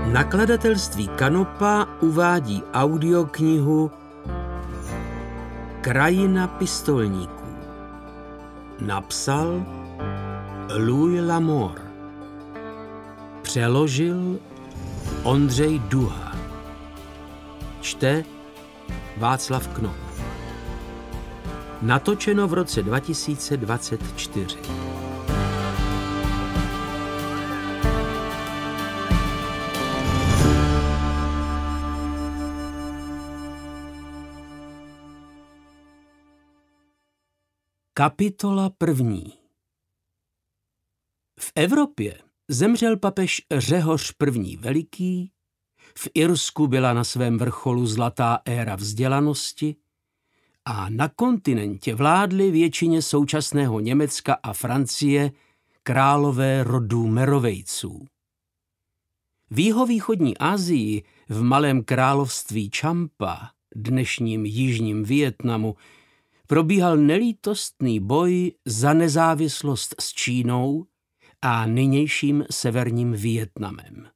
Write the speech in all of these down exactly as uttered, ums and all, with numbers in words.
Nakladatelství Kanopa uvádí audioknihu Krajina pistolníků. Napsal Louis L'Amour. Přeložil Ondřej Duha. Čte Václav Knop. Natočeno v roce dva tisíce dvacet čtyři. Kapitola první. V Evropě zemřel papež Řehoř první Veliký, v Irsku byla na svém vrcholu zlatá éra vzdělanosti a na kontinentě vládly většině současného Německa a Francie králové rodu Merovejců. V jihovýchodní Asii, v malém království Champa, dnešním jižním Vietnamu, probíhal nelítostný boj za nezávislost s Čínou a nynějším severním Vietnamem.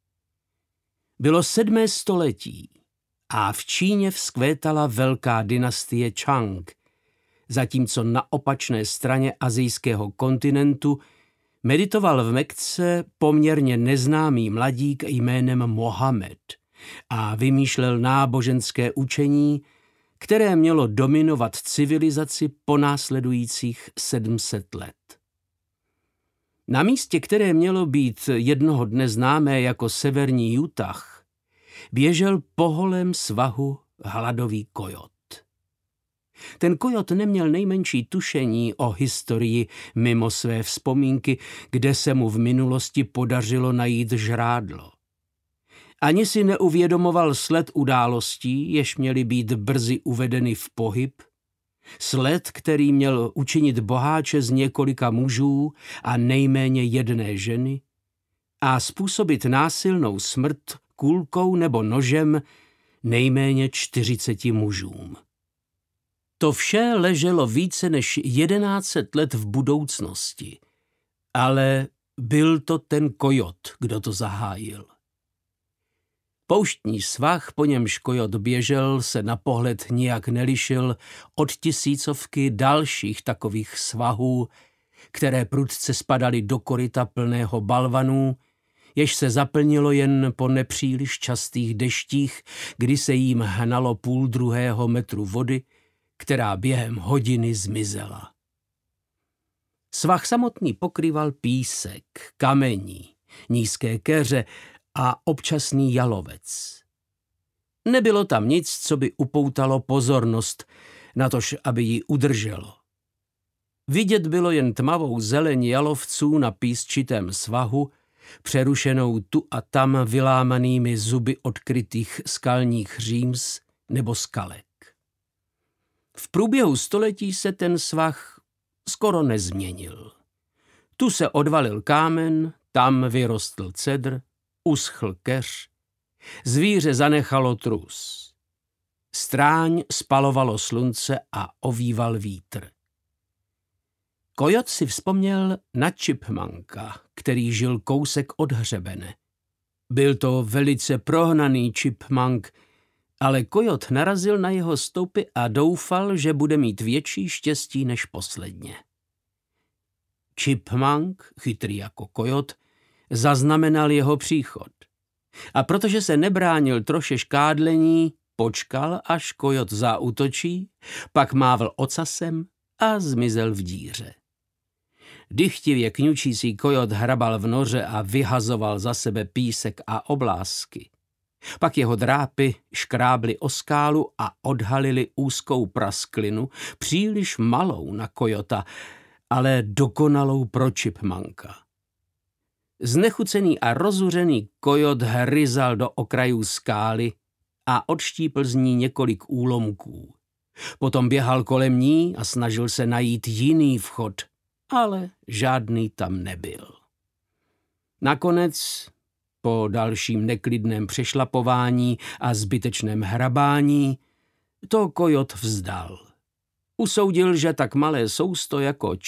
Bylo sedmé století a v Číně vzkvétala velká dynastie Čang, zatímco na opačné straně asijského kontinentu meditoval v Mekce poměrně neznámý mladík jménem Mohamed a vymýšlel náboženské učení, které mělo dominovat civilizaci po následujících sedm set let. Na místě, které mělo být jednoho dne známé jako severní Utah, běžel po holém svahu hladový kojot. Ten kojot neměl nejmenší tušení o historii mimo své vzpomínky, kde se mu v minulosti podařilo najít žrádlo. Ani si neuvědomoval sled událostí, jež měly být brzy uvedeny v pohyb, sled, který měl učinit boháče z několika mužů a nejméně jedné ženy a způsobit násilnou smrt kulkou nebo nožem nejméně čtyřiceti mužům. To vše leželo více než jedenáct set let v budoucnosti, ale byl to ten kojot, kdo to zahájil. Pouštní svah, po němž kojot běžel, se na pohled nijak nelišil od tisícovky dalších takových svahů, které prudce spadaly do koryta plného balvanů, jež se zaplnilo jen po nepříliš častých deštích, kdy se jím hnalo půl druhého metru vody, která během hodiny zmizela. Svah samotný pokrýval písek, kamení, nízké keře a občasný jalovec. Nebylo tam nic, co by upoutalo pozornost, natož aby ji udrželo. Vidět bylo jen tmavou zeleň jalovců na písčitém svahu, přerušenou tu a tam vylámanými zuby odkrytých skalních říms nebo skalek. V průběhu století se ten svah skoro nezměnil. Tu se odvalil kámen, tam vyrostl cedr, uschl keř, zvíře zanechalo trus. Stráň spalovalo slunce a ovýval vítr. Kojot si vzpomněl na Chipmunka, který žil kousek od hřebene. Byl to velice prohnaný Chipmunk, ale kojot narazil na jeho stoupy a doufal, že bude mít větší štěstí než posledně. Chipmunk, chytrý jako kojot, zaznamenal jeho příchod. A protože se nebránil troše škádlení, počkal, až kojot zaútočí, pak mávl ocasem a zmizel v díře. Dychtivě kňučící kojot hrabal v noře a vyhazoval za sebe písek a oblásky. Pak jeho drápy škrábly o skálu a odhalili úzkou prasklinu, příliš malou na kojota, ale dokonalou pro Chipmunka. Znechucený a rozuřený kojot hryzal do okrajů skály a odštípl z ní několik úlomků. Potom běhal kolem ní a snažil se najít jiný vchod, ale žádný tam nebyl. Nakonec, po dalším neklidném přešlapování a zbytečném hrabání, to kojot vzdal. Usoudil, že tak malé sousto jako